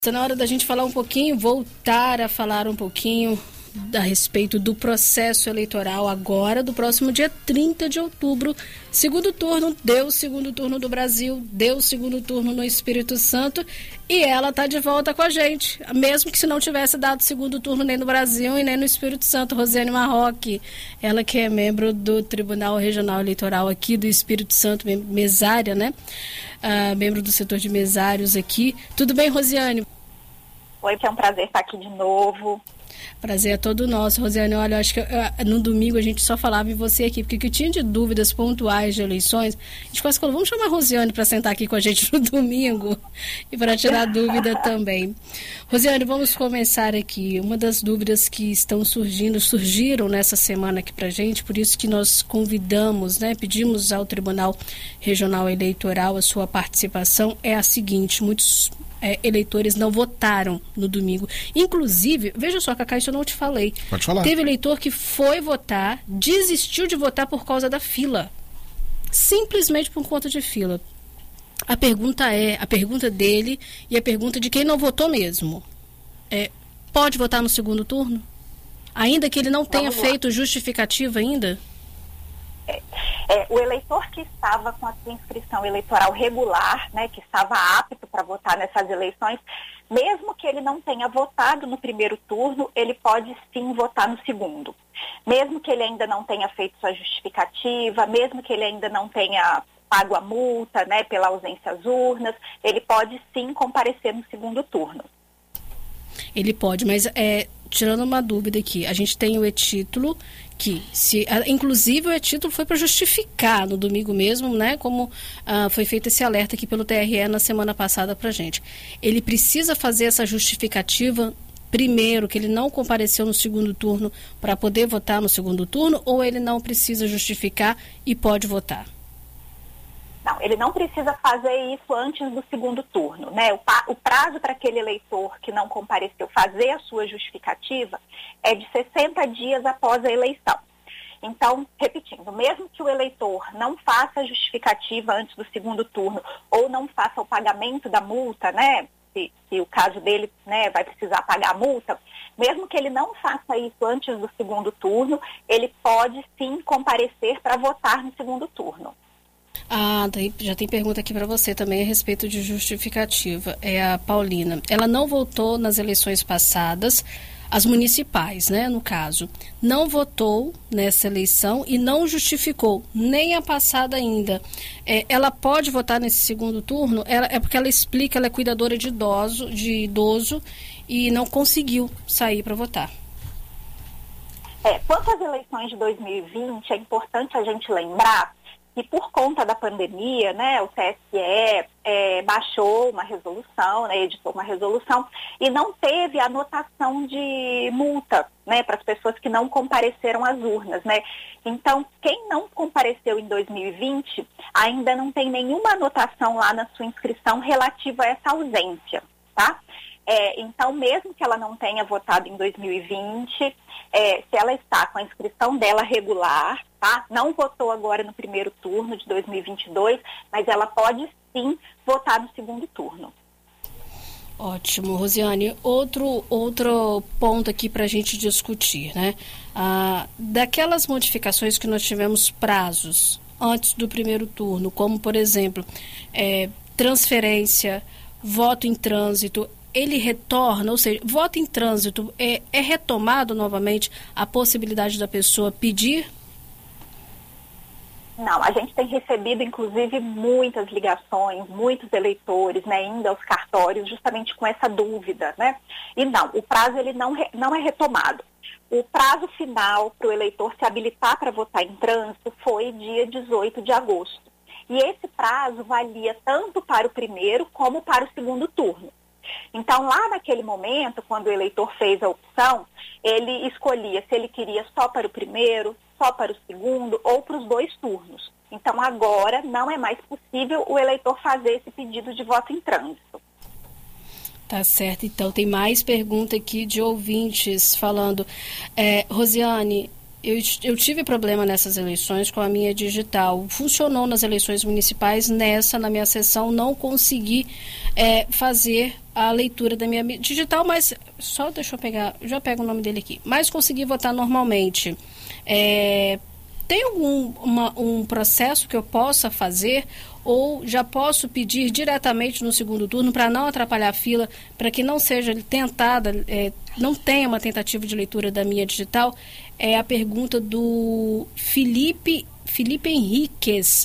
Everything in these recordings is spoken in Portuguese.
Está na hora da gente falar um pouquinho, voltar a falar um pouquinho a respeito do processo eleitoral agora, do próximo dia 30 de outubro. Segundo turno, deu o segundo turno do Brasil, deu o segundo turno no Espírito Santo e ela está de volta com a gente, mesmo que se não tivesse dado segundo turno nem no Brasil e nem no Espírito Santo. Rosiane Marroque, ela que é membro do Tribunal Regional Eleitoral aqui do Espírito Santo, mesária, né? Membro do setor de mesários aqui. Tudo bem, Rosiane? Oi, é um prazer estar aqui de novo. Prazer é todo nosso, Rosiane. Olha, eu acho que no domingo a gente só falava em você aqui, porque o que tinha de dúvidas pontuais de eleições, a gente quase falou, vamos chamar a Rosiane para sentar aqui com a gente no domingo e para tirar dúvida também. Rosiane, vamos começar aqui. Uma das dúvidas que estão surgiram nessa semana aqui para a gente, por isso que nós convidamos, né, pedimos ao Tribunal Regional Eleitoral a sua participação, é a seguinte: muitos eleitores não votaram no domingo. Inclusive, veja só, Cacá, isso eu não te falei. Pode falar. Teve eleitor que foi votar, desistiu de votar por causa da fila. Simplesmente por conta de fila. A pergunta dele e a pergunta de quem não votou mesmo. Pode votar no segundo turno? Ainda que ele não tenha feito justificativa ainda? O eleitor que estava com a sua inscrição eleitoral regular, né, que estava apto para votar nessas eleições, mesmo que ele não tenha votado no primeiro turno, ele pode sim votar no segundo. Mesmo que ele ainda não tenha feito sua justificativa, mesmo que ele ainda não tenha pago a multa, né, pela ausência às urnas, ele pode sim comparecer no segundo turno. Ele pode, mas tirando uma dúvida aqui, a gente tem o e-título que, inclusive o e-título foi para justificar no domingo mesmo, né, como foi feito esse alerta aqui pelo TRE na semana passada para a gente. Ele precisa fazer essa justificativa primeiro, que ele não compareceu no segundo turno, para poder votar no segundo turno, ou ele não precisa justificar e pode votar? Não, ele não precisa fazer isso antes do segundo turno, né? O prazo para aquele eleitor que não compareceu fazer a sua justificativa é de 60 dias após a eleição. Então, repetindo, mesmo que o eleitor não faça a justificativa antes do segundo turno ou não faça o pagamento da multa, né? Se o caso dele, né, vai precisar pagar a multa, mesmo que ele não faça isso antes do segundo turno, ele pode sim comparecer para votar no segundo turno. Já tem pergunta aqui para você também a respeito de justificativa. É a Paulina. Ela não votou nas eleições passadas, as municipais, né, no caso. Não votou nessa eleição e não justificou, nem a passada ainda. Ela pode votar nesse segundo turno? É porque ela explica, ela é cuidadora de idoso e não conseguiu sair para votar. Quanto às eleições de 2020, é importante a gente lembrar que por conta da pandemia, né, o TSE baixou uma resolução, né, editou uma resolução e não teve anotação de multa, né, para as pessoas que não compareceram às urnas, né. Então, quem não compareceu em 2020 ainda não tem nenhuma anotação lá na sua inscrição relativa a essa ausência, tá? Então, mesmo que ela não tenha votado em 2020, se ela está com a inscrição dela regular, tá? Não votou agora no primeiro turno de 2022, mas ela pode sim votar no segundo turno. Ótimo, Rosiane. Outro ponto aqui para a gente discutir, né? Daquelas modificações que nós tivemos prazos antes do primeiro turno, como, por exemplo, transferência, voto em trânsito, ele retorna, ou seja, voto em trânsito, é retomado novamente a possibilidade da pessoa pedir? Não, a gente tem recebido, inclusive, muitas ligações, muitos eleitores, né, indo aos cartórios justamente com essa dúvida, né? E não, o prazo ele não é retomado. O prazo final para o eleitor se habilitar para votar em trânsito foi dia 18 de agosto. E esse prazo valia tanto para o primeiro como para o segundo turno. Então, lá naquele momento, quando o eleitor fez a opção, ele escolhia se ele queria só para o primeiro, só para o segundo ou para os 2 turnos. Então, agora não é mais possível o eleitor fazer esse pedido de voto em trânsito. Tá certo. Então, tem mais pergunta aqui de ouvintes falando. Rosiane, eu tive problema nessas eleições com a minha digital. Funcionou nas eleições municipais, na minha sessão não consegui fazer a leitura da minha digital, mas só deixa eu pegar, já pego o nome dele aqui, mas consegui votar normalmente. Tem um processo que eu possa fazer ou já posso pedir diretamente no segundo turno para não atrapalhar a fila, para que não seja tentada, não tenha uma tentativa de leitura da minha digital? É a pergunta do Felipe Henriquez.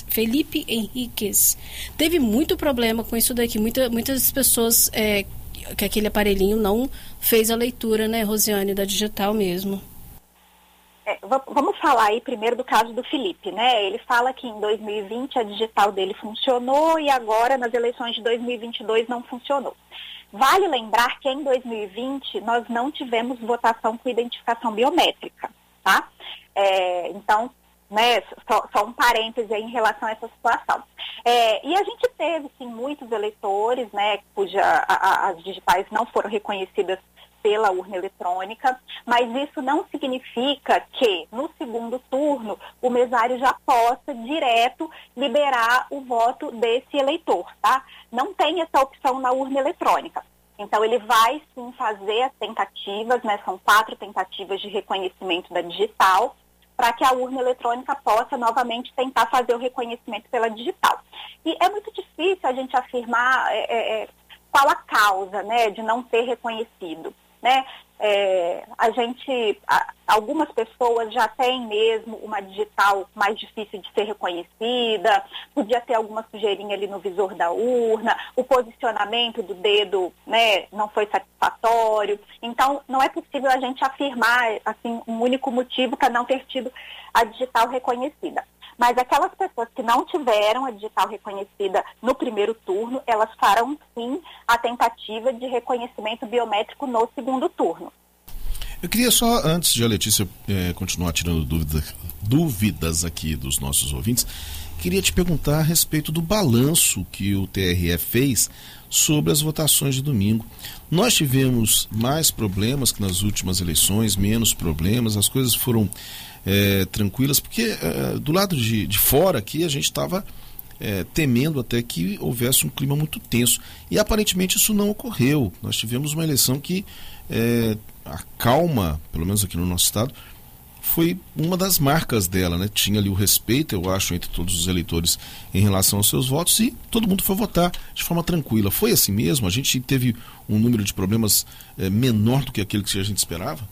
Teve muito problema com isso daqui. Muitas pessoas que aquele aparelhinho não fez a leitura, né, Rosiane, da digital mesmo. Vamos falar aí primeiro do caso do Felipe, né? Ele fala que em 2020 a digital dele funcionou e agora nas eleições de 2022 não funcionou. Vale lembrar que em 2020 nós não tivemos votação com identificação biométrica, tá? Então, né, só um parêntese aí em relação a essa situação. E a gente teve, sim, muitos eleitores, né, as digitais não foram reconhecidas pela urna eletrônica, mas isso não significa que no segundo turno o mesário já possa direto liberar o voto desse eleitor, tá? Não tem essa opção na urna eletrônica. Então ele vai sim fazer as tentativas, né? São 4 tentativas de reconhecimento da digital, para que a urna eletrônica possa novamente tentar fazer o reconhecimento pela digital. E é muito difícil a gente afirmar qual a causa, né, de não ser reconhecido, né? Algumas pessoas já têm mesmo uma digital mais difícil de ser reconhecida, podia ter alguma sujeirinha ali no visor da urna, o posicionamento do dedo, né, não foi satisfatório. Então, não é possível a gente afirmar assim, um único motivo para não ter tido a digital reconhecida. Mas aquelas pessoas que não tiveram a digital reconhecida no primeiro turno, elas farão sim a tentativa de reconhecimento biométrico no segundo turno. Eu queria só, antes de a Letícia continuar tirando dúvidas aqui dos nossos ouvintes, queria te perguntar a respeito do balanço que o TRE fez sobre as votações de domingo. Nós tivemos mais problemas que nas últimas eleições, menos problemas, as coisas foram tranquilas, porque do lado de fora aqui a gente estava temendo até que houvesse um clima muito tenso. E aparentemente isso não ocorreu. Nós tivemos uma eleição que a calma, pelo menos aqui no nosso estado, foi uma das marcas dela, né? Tinha ali o respeito, eu acho, entre todos os eleitores em relação aos seus votos e todo mundo foi votar de forma tranquila. Foi assim mesmo? A gente teve um número de problemas menor do que aquele que a gente esperava?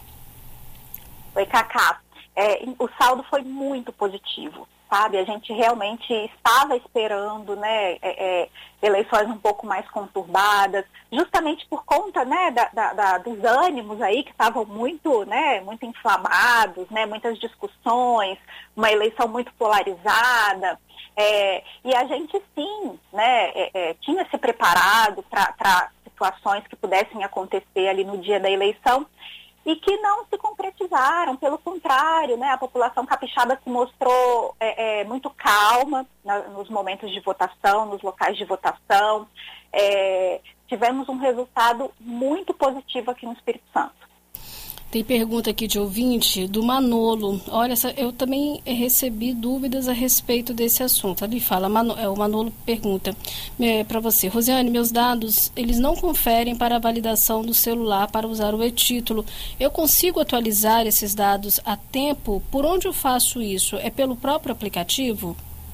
Oi, Cacá. O saldo foi muito positivo, sabe? A gente realmente estava esperando, né, eleições um pouco mais conturbadas, justamente por conta, né, dos ânimos aí que estavam muito, né, muito inflamados, né, muitas discussões, uma eleição muito polarizada. E a gente sim, né, tinha se preparado para situações que pudessem acontecer ali no dia da eleição, e que não se concretizaram, pelo contrário, né, a população capixaba se mostrou muito calma nos momentos de votação, nos locais de votação. Tivemos um resultado muito positivo aqui no Espírito Santo. Tem pergunta aqui de ouvinte do Manolo. Olha, eu também recebi dúvidas a respeito desse assunto. Ele fala, o Manolo pergunta para você: Rosiane, meus dados, eles não conferem para a validação do celular para usar o e-título. Eu consigo atualizar esses dados a tempo? Por onde eu faço isso? É pelo próprio aplicativo?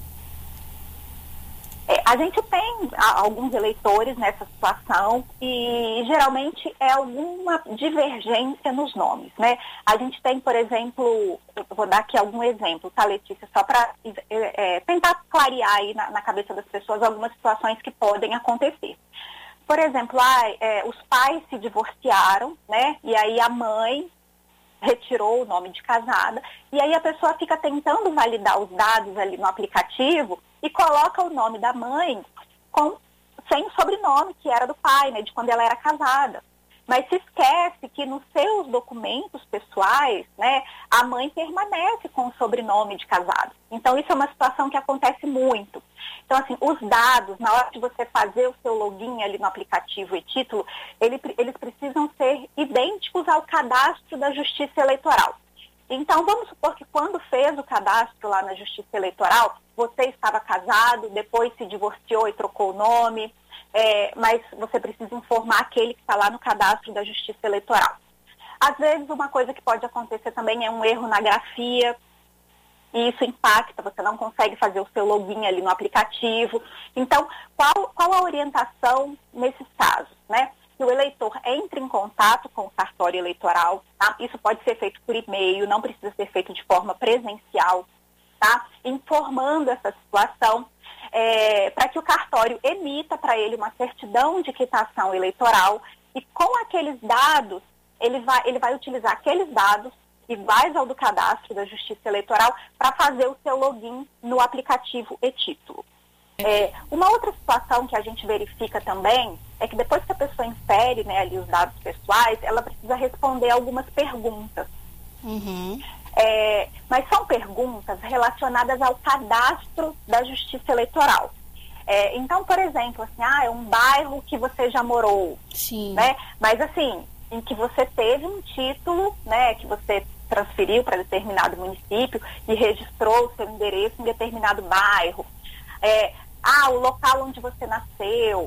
A gente tem alguns eleitores nessa situação e geralmente é alguma divergência nos nomes, né? A gente tem, por exemplo, eu vou dar aqui algum exemplo, tá, Letícia? Só para tentar clarear aí na cabeça das pessoas algumas situações que podem acontecer. Por exemplo, os pais se divorciaram, né? E aí a mãe retirou o nome de casada, e aí a pessoa fica tentando validar os dados ali no aplicativo e coloca o nome da mãe sem o sobrenome, que era do pai, né, de quando ela era casada. Mas se esquece que nos seus documentos pessoais, né, a mãe permanece com o sobrenome de casado. Então, isso é uma situação que acontece muito. Então, assim, os dados, na hora de você fazer o seu login ali no aplicativo e título, eles precisam ser idênticos ao cadastro da Justiça Eleitoral. Então, vamos supor que quando fez o cadastro lá na Justiça Eleitoral, você estava casado, depois se divorciou e trocou o nome, mas você precisa informar aquele que está lá no cadastro da Justiça Eleitoral. Às vezes, uma coisa que pode acontecer também é um erro na grafia, e isso impacta, você não consegue fazer o seu login ali no aplicativo. Então, qual a orientação nesses casos, né? Que o eleitor entre em contato com o cartório eleitoral, tá? Isso pode ser feito por e-mail, não precisa ser feito de forma presencial, tá? Informando essa situação, para que o cartório emita para ele uma certidão de quitação eleitoral e com aqueles dados, ele vai utilizar aqueles dados iguais ao do cadastro da Justiça Eleitoral para fazer o seu login no aplicativo e-título. Uma outra situação que a gente verifica também é que depois que a pessoa insere, né, ali os dados pessoais, ela precisa responder algumas perguntas. Uhum. Mas são perguntas relacionadas ao cadastro da Justiça Eleitoral. Então, por exemplo, assim, é um bairro que você já morou. Sim. Né? Mas assim, em que você teve um título, né, que você transferiu para determinado município e registrou o seu endereço em determinado bairro. O local onde você nasceu,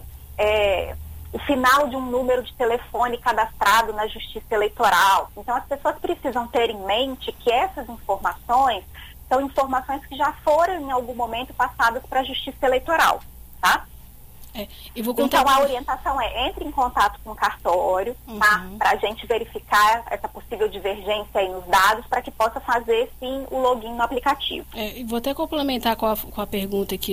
o final de um número de telefone cadastrado na Justiça Eleitoral. Então, as pessoas precisam ter em mente que essas informações são informações que já foram, em algum momento, passadas para a Justiça Eleitoral, tá? Então, a orientação entre em contato com o cartório, tá? Para a gente verificar essa possível divergência aí nos dados, para que possa fazer, sim, o login no aplicativo. E vou até complementar com a pergunta aqui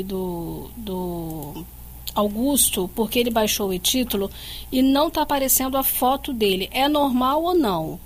do Augusto, porque ele baixou o e-título e não está aparecendo a foto dele. É normal ou não?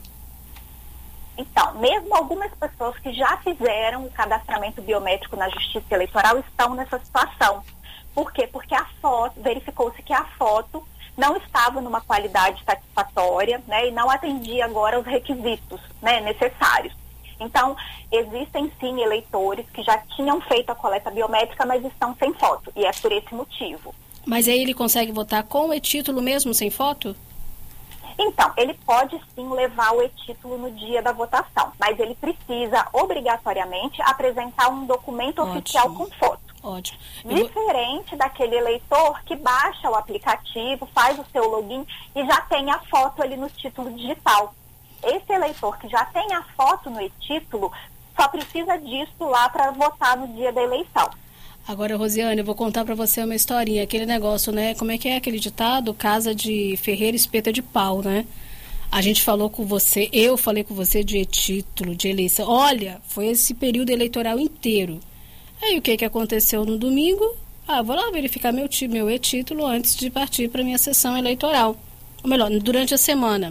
Então, mesmo algumas pessoas que já fizeram o cadastramento biométrico na Justiça Eleitoral estão nessa situação. Por quê? Porque a foto, verificou-se que a foto não estava numa qualidade satisfatória, né, e não atendia agora os requisitos, né, necessários. Então, existem sim eleitores que já tinham feito a coleta biométrica, mas estão sem foto, e é por esse motivo. Mas aí ele consegue votar com o e-título mesmo, sem foto? Então, ele pode sim levar o e-título no dia da votação, mas ele precisa obrigatoriamente apresentar um documento oficial com foto. Ótimo. Diferente daquele eleitor que baixa o aplicativo, faz o seu login e já tem a foto ali no título digital. Esse eleitor que já tem a foto no e-título só precisa disso lá para votar no dia da eleição. Agora, Rosiane, eu vou contar para você uma historinha. Aquele negócio, né? Como é que é aquele ditado? Casa de ferreiro, espeta de pau, né? A gente falou com você, eu falei com você de título, de eleição. Olha, foi esse período eleitoral inteiro. Aí o que aconteceu no domingo? Vou lá verificar meu e-título antes de partir para minha sessão eleitoral. Ou melhor, durante a semana.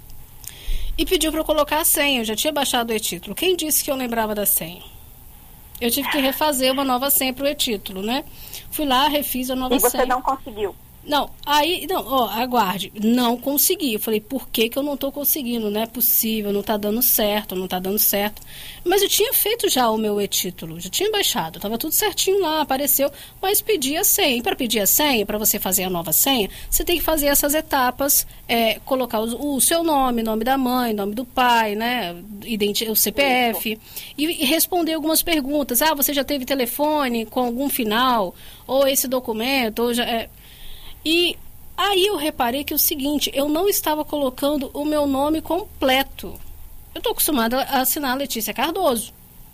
E pediu para eu colocar a senha. Eu já tinha baixado o e-título. Quem disse que eu lembrava da senha? Eu tive que refazer uma nova senha para o e-título, né? Fui lá, refiz a nova senha. E você não conseguiu? Não, aguarde, não consegui. Eu falei, por que eu não estou conseguindo? Não é possível, não está dando certo. Mas eu tinha feito já o meu e-título, já tinha baixado, estava tudo certinho lá, apareceu, mas pedi a senha. E para pedir a senha, para você fazer a nova senha, você tem que fazer essas etapas, colocar o seu nome da mãe, nome do pai, né, o CPF, e responder algumas perguntas. Você já teve telefone com algum final, ou esse documento, ou já... E aí eu reparei que é o seguinte, eu não estava colocando o meu nome completo. Eu estou acostumada a assinar Letícia Cardoso.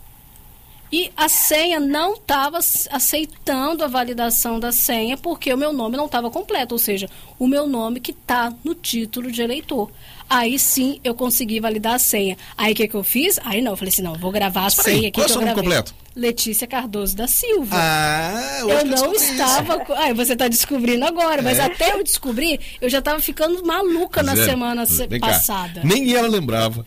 E a senha não estava aceitando a validação da senha porque o meu nome não estava completo, ou seja, o meu nome que está no título de eleitor. Aí sim eu consegui validar a senha. Aí o que eu fiz? Eu falei assim, não, vou gravar a senha aqui. Qual é o seu nome completo? Letícia Cardoso da Silva. Eu não estava... você está descobrindo agora, mas até eu descobrir, eu já estava ficando maluca na semana passada. Nem ela lembrava.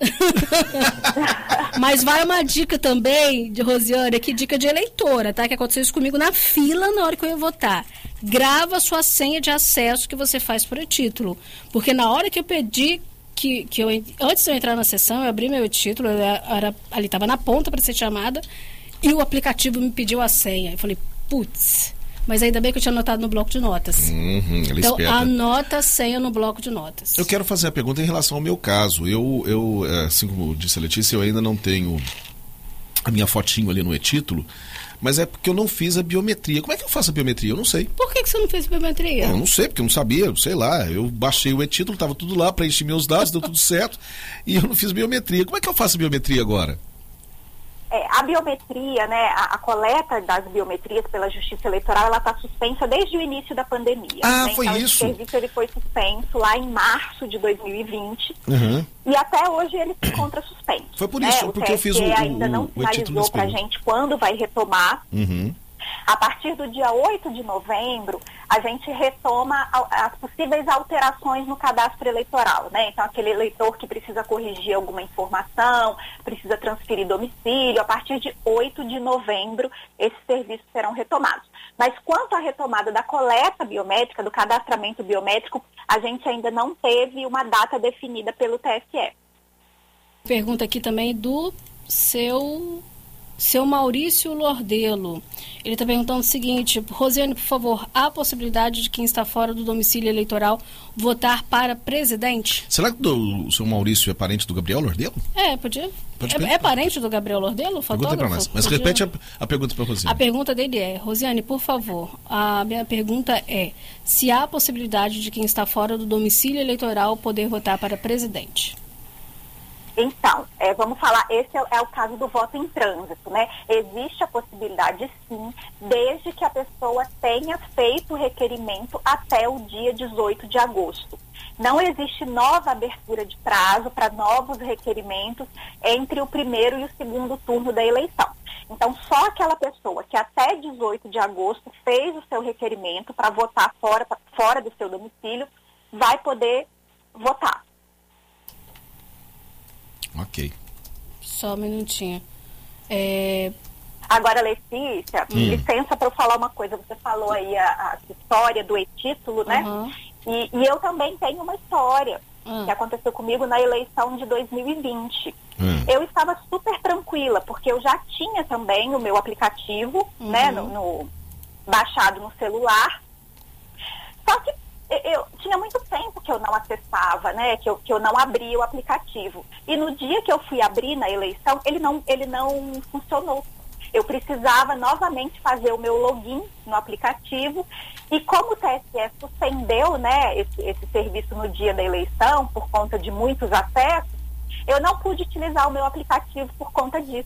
Mas vai uma dica também, de Rosiane, que dica de eleitora, tá? Que aconteceu isso comigo na fila na hora que eu ia votar. Grava a sua senha de acesso que você faz por e-título. Porque na hora que eu pedi... antes de eu entrar na sessão, eu abri meu título, ali estava na ponta para ser chamada, e o aplicativo me pediu a senha. Eu falei, putz, Mas ainda bem que eu tinha anotado no bloco de notas. Então, esperta. anota a senha no bloco de notas. Eu quero fazer a pergunta em relação ao meu caso. Eu assim como disse a Letícia, eu ainda não tenho a minha fotinho ali no e-título, mas é porque eu não fiz a biometria. Como é que eu faço a biometria? Eu não sei. Por que você não fez biometria? Eu não sei, porque eu não sabia, sei lá. Eu baixei o e-título, estava tudo lá, preenchi meus dados, deu tudo certo, e eu não fiz biometria. Como é que eu faço a biometria agora? A biometria, né, a coleta das biometrias pela Justiça Eleitoral, ela está suspensa desde o início da pandemia. Ah, né? foi então, isso? Esse serviço ele foi suspenso lá em março de 2020 Uhum. e até hoje ele se encontra suspenso. Foi por isso, né? porque eu fiz o ainda não sinalizou para a gente quando vai retomar. Uhum. A partir do dia 8 de novembro, a gente retoma as possíveis alterações no cadastro eleitoral, né? Então, aquele eleitor que precisa corrigir alguma informação, precisa transferir domicílio, a partir de 8 de novembro, esses serviços serão retomados. Mas quanto à retomada da coleta biométrica, do cadastramento biométrico, a gente ainda não teve uma data definida pelo TSE. Pergunta aqui também do seu Maurício Lordelo. Ele está perguntando o seguinte: Rosiane, por favor, há possibilidade de quem está fora do domicílio eleitoral votar para presidente? Será que o seu Maurício é parente do Gabriel Lordelo? Podia. É parente do Gabriel Lordelo, fotógrafo? Pergunta para nós. Mas repete a pergunta para a Rosiane. A pergunta dele é: Rosiane, por favor, a minha pergunta é se há possibilidade de quem está fora do domicílio eleitoral poder votar para presidente. Então, vamos falar, esse é o caso do voto em trânsito, né? Existe a possibilidade, sim, desde que a pessoa tenha feito o requerimento até o dia 18 de agosto. Não existe nova abertura de prazo para novos requerimentos entre o primeiro e o segundo turno da eleição. Então, só aquela pessoa que até 18 de agosto fez o seu requerimento para votar fora do seu domicílio vai poder votar. Ok. Só um minutinho. Agora, Letícia, licença para eu falar uma coisa. Você falou aí a história do e-título, né? Uhum. E eu também tenho uma história que aconteceu comigo na eleição de 2020. Eu estava super tranquila, porque eu já tinha também o meu aplicativo, né, baixado no celular. Só que eu tinha muito tempo que eu não acessava, né, que eu não abria o aplicativo. E no dia que eu fui abrir na eleição, ele não funcionou. Eu precisava novamente fazer o meu login no aplicativo e como o TSE suspendeu, né, esse serviço no dia da eleição por conta de muitos acessos, eu não pude utilizar o meu aplicativo por conta disso.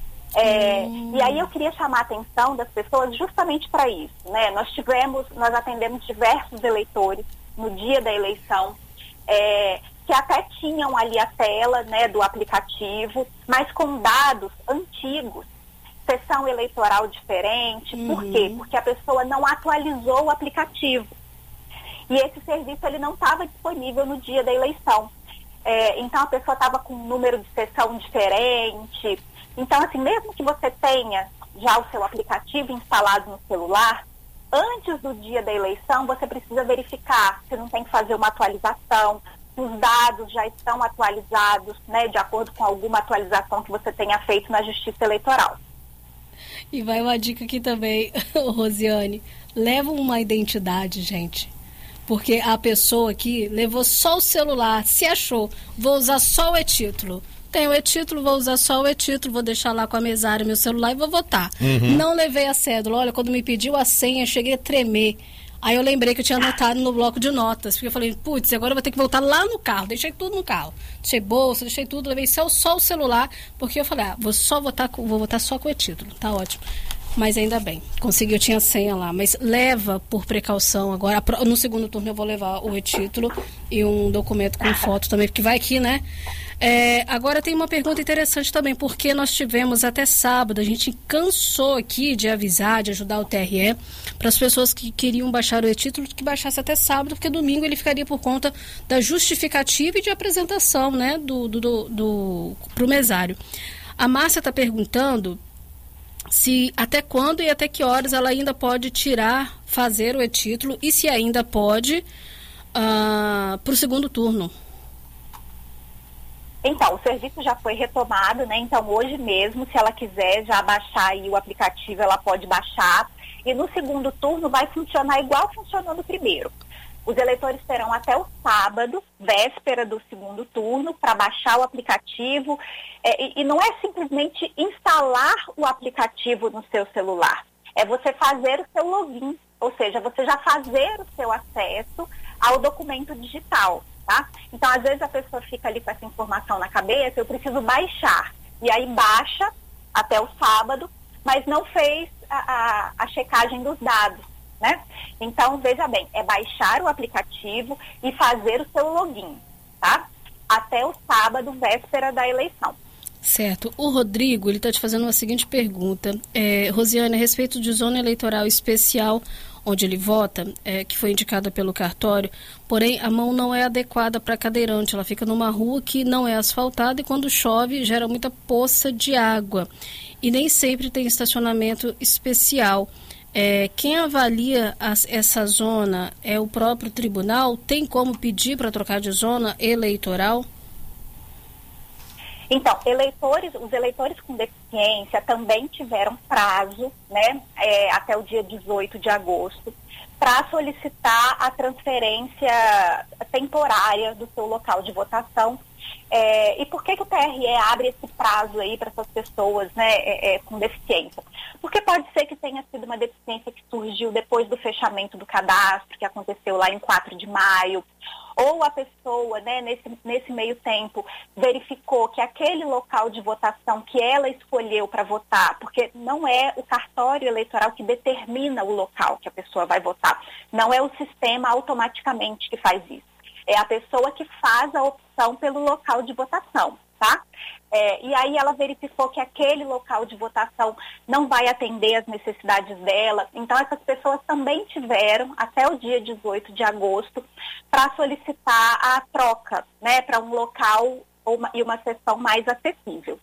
E aí eu queria chamar a atenção das pessoas justamente para isso, né? Nós atendemos diversos eleitores no dia da eleição, que até tinham ali a tela, né, do aplicativo, mas com dados antigos, sessão eleitoral diferente. Por quê? Porque a pessoa não atualizou o aplicativo. E esse serviço ele não estava disponível no dia da eleição. Então a pessoa estava com um número de sessão diferente. Então, assim, mesmo que você tenha já o seu aplicativo instalado no celular, antes do dia da eleição, você precisa verificar se não tem que fazer uma atualização, se os dados já estão atualizados, né, de acordo com alguma atualização que você tenha feito na Justiça Eleitoral. E vai uma dica aqui também, Rosiane, leva uma identidade, gente. Porque a pessoa aqui levou só o celular, se achou, vou usar só o e-título. Tenho o e-título, vou usar só o e-título, vou deixar lá com a mesária meu celular e vou votar. Não levei a cédula. Olha, quando me pediu a senha, eu cheguei a tremer. Aí eu lembrei que eu tinha anotado no bloco de notas. Porque eu falei, putz, agora eu vou ter que voltar lá no carro. Deixei tudo no carro. Deixei bolsa, deixei tudo, levei só o celular. Porque eu falei, vou votar só com o e-título. Tá ótimo. Mas ainda bem, consegui, eu tinha a senha lá. Mas leva por precaução agora. No segundo turno eu vou levar o e-título e um documento com foto também, porque vai aqui, né? Agora tem uma pergunta interessante também, porque nós tivemos até sábado, a gente cansou aqui de avisar, de ajudar o TRE, para as pessoas que queriam baixar o e-título, que baixasse até sábado, porque domingo ele ficaria por conta da justificativa e de apresentação, né, pro mesário. A Márcia está perguntando se até quando e até que horas ela ainda pode fazer o e-título e se ainda pode para o segundo turno. Então, o serviço já foi retomado, né? Então, hoje mesmo, se ela quiser já baixar aí o aplicativo, ela pode baixar. E no segundo turno vai funcionar igual funcionou no primeiro. Os eleitores terão até o sábado, véspera do segundo turno, para baixar o aplicativo. E não é simplesmente instalar o aplicativo no seu celular. É você fazer o seu login, ou seja, você já fazer o seu acesso ao documento digital. Tá? Então, às vezes a pessoa fica ali com essa informação na cabeça, eu preciso baixar. E aí baixa até o sábado, mas não fez a checagem dos dados, né? Então, veja bem, é baixar o aplicativo e fazer o seu login, tá? Até o sábado, véspera da eleição. Certo. O Rodrigo, ele está te fazendo uma seguinte pergunta. Rosiane, a respeito de zona eleitoral especial, onde ele vota, que foi indicada pelo cartório, porém a mão não é adequada para cadeirante, ela fica numa rua que não é asfaltada e quando chove gera muita poça de água e nem sempre tem estacionamento especial. Quem avalia essa zona é o próprio tribunal? Tem como pedir para trocar de zona eleitoral? Então, os eleitores com deficiência também tiveram prazo, né, até o dia 18 de agosto, para solicitar a transferência temporária do seu local de votação. E por que o TRE abre esse prazo aí para essas pessoas, né, com deficiência? Porque pode ser que tenha sido uma deficiência que surgiu depois do fechamento do cadastro, que aconteceu lá em 4 de maio, ou a pessoa, né, nesse meio tempo, verificou que aquele local de votação que ela escolheu para votar, porque não é o cartório eleitoral que determina o local que a pessoa vai votar, não é o sistema automaticamente que faz isso, é a pessoa que faz a opção pelo local de votação, tá? E aí ela verificou que aquele local de votação não vai atender às necessidades dela. Então, essas pessoas também tiveram até o dia 18 de agosto para solicitar a troca, né, para um local e uma sessão mais acessível.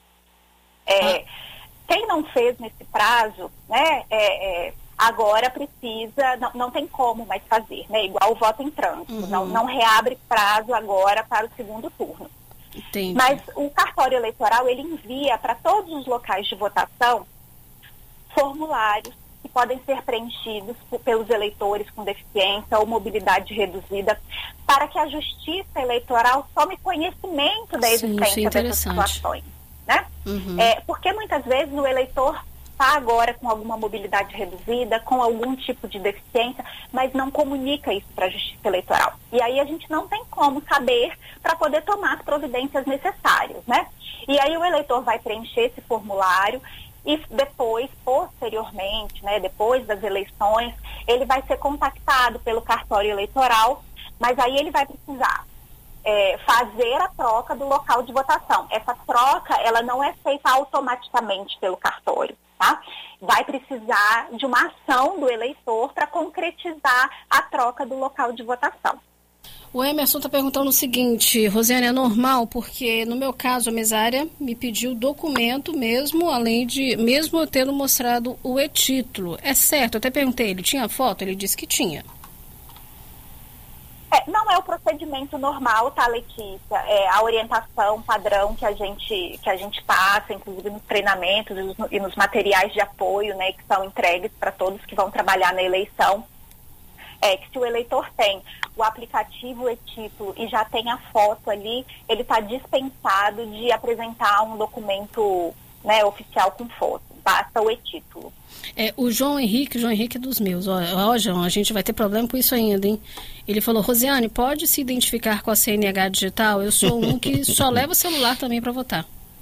Quem não fez nesse prazo, né, agora precisa, não tem como mais fazer, né, igual o voto em trânsito, não reabre prazo agora para o segundo turno. Entendi. Mas o cartório eleitoral, ele envia para todos os locais de votação formulários que podem ser preenchidos pelos eleitores com deficiência ou mobilidade reduzida, para que a Justiça Eleitoral tome conhecimento da existência dessas situações, né? Porque muitas vezes o eleitor está agora com alguma mobilidade reduzida, com algum tipo de deficiência, mas não comunica isso para a Justiça Eleitoral. E aí a gente não tem como saber para poder tomar as providências necessárias, né? E aí o eleitor vai preencher esse formulário e depois, posteriormente, né, depois das eleições, ele vai ser contactado pelo cartório eleitoral, mas aí ele vai precisar fazer a troca do local de votação. Essa troca, ela não é feita automaticamente pelo cartório, tá? Vai precisar de uma ação do eleitor para concretizar a troca do local de votação. O Emerson está perguntando o seguinte, Rosiane, é normal, porque no meu caso a mesária me pediu documento mesmo, mesmo eu tendo mostrado o e-título. É certo, eu até perguntei, ele tinha foto? Ele disse que tinha. Não é o procedimento normal, tá, Letícia? A orientação padrão que a gente passa, inclusive nos treinamentos e nos materiais de apoio, né, que são entregues para todos que vão trabalhar na eleição, que se o eleitor tem o aplicativo e-título e já tem a foto ali, ele está dispensado de apresentar um documento, né, oficial com foto. Basta o e-título. O João Henrique é dos meus. Ó, João, a gente vai ter problema com isso ainda, hein? Ele falou, Rosiane, pode se identificar com a CNH digital? Eu sou um que só leva celular também para votar.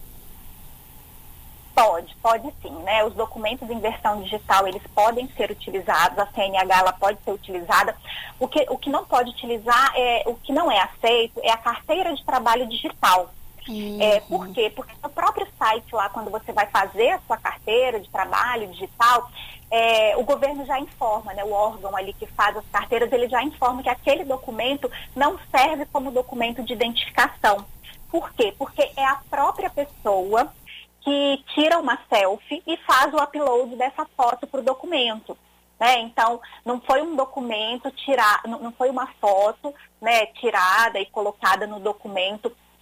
Pode sim, né? Os documentos em versão digital, eles podem ser utilizados, a CNH, ela pode ser utilizada. O que não pode utilizar, o que não é aceito, é a carteira de trabalho digital. Por quê? Porque no próprio site lá, quando você vai fazer a sua carteira de trabalho digital, o governo já informa, né, o órgão ali que faz as carteiras, ele já informa que aquele documento não serve como documento de identificação. Por quê? Porque é a própria pessoa que tira uma selfie e faz o upload dessa foto para o documento. Né? Então, não foi um documento não foi uma foto, né, tirada e colocada no documento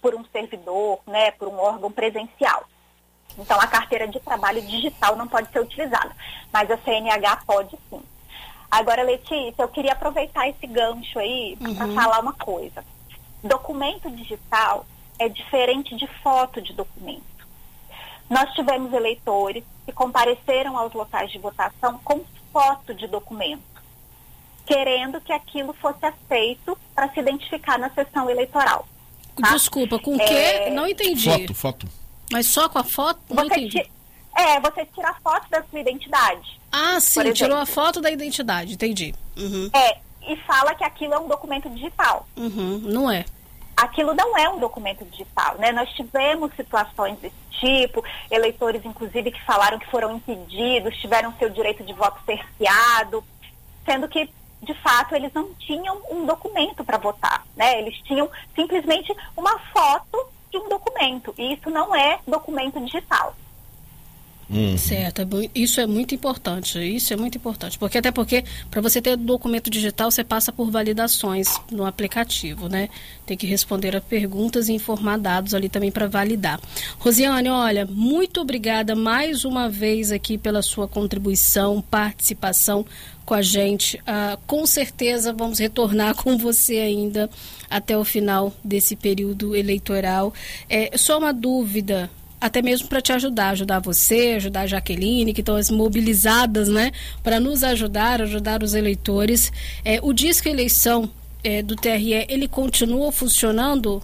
por um servidor, né, por um órgão presencial. Então, a carteira de trabalho digital não pode ser utilizada, mas a CNH pode sim. Agora, Letícia, eu queria aproveitar esse gancho aí para falar uma coisa. Documento digital é diferente de foto de documento. Nós tivemos eleitores que compareceram aos locais de votação com foto de documento, querendo que aquilo fosse aceito para se identificar na sessão eleitoral. Tá? Desculpa, com o quê? Não entendi. Foto. Mas só com a foto? Não entendi. Você tira a foto da sua identidade. Ah, sim, tirou a foto da identidade, entendi. E fala que aquilo é um documento digital. Não é. Aquilo não é um documento digital, né? Nós tivemos situações desse tipo, eleitores, inclusive, que falaram que foram impedidos, tiveram seu direito de voto cerceado, sendo que, de fato, eles não tinham um documento para votar, né? Eles tinham simplesmente uma foto de um documento, e isso não é documento digital. Certo, isso é muito importante, porque até porque para você ter documento digital você passa por validações no aplicativo, né? Tem que responder a perguntas e informar dados ali também para validar. Rosiane, olha, muito obrigada mais uma vez aqui pela sua contribuição, participação com a gente. Com certeza vamos retornar com você ainda até o final desse período eleitoral. Só uma dúvida, até mesmo para te ajudar você, ajudar a Jaqueline, que estão mobilizadas, né, para nos ajudar os eleitores. O Disque Eleição do TRE, ele continua funcionando?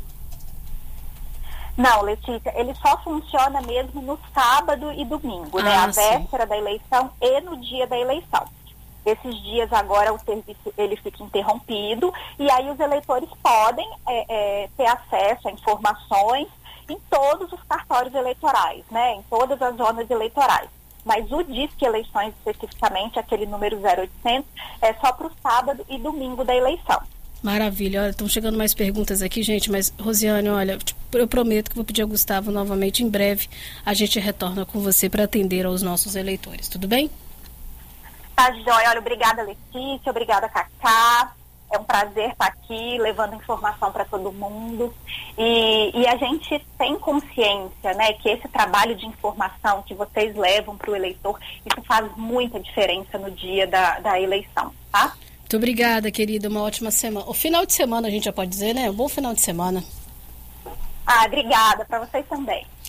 Não, Letícia, ele só funciona mesmo no sábado e domingo, né, a véspera da eleição e no dia da eleição. Esses dias agora o serviço ele fica interrompido e aí os eleitores podem ter acesso a informações em todos os cartórios eleitorais, né, em todas as zonas eleitorais. Mas o Disque Eleições, especificamente, aquele número 0800, é só para o sábado e domingo da eleição. Maravilha. Olha, estão chegando mais perguntas aqui, gente, mas, Rosiane, olha, eu prometo que vou pedir ao Gustavo novamente, em breve, a gente retorna com você para atender aos nossos eleitores, tudo bem? Tá, joia. Olha, obrigada, Letícia, obrigada, Cacá. É um prazer estar aqui, levando informação para todo mundo. E a gente tem consciência, né, que esse trabalho de informação que vocês levam para o eleitor, isso faz muita diferença no dia da eleição, tá? Muito obrigada, querida. Uma ótima semana. O final de semana, a gente já pode dizer, né? Um bom final de semana. Obrigada. Para vocês também.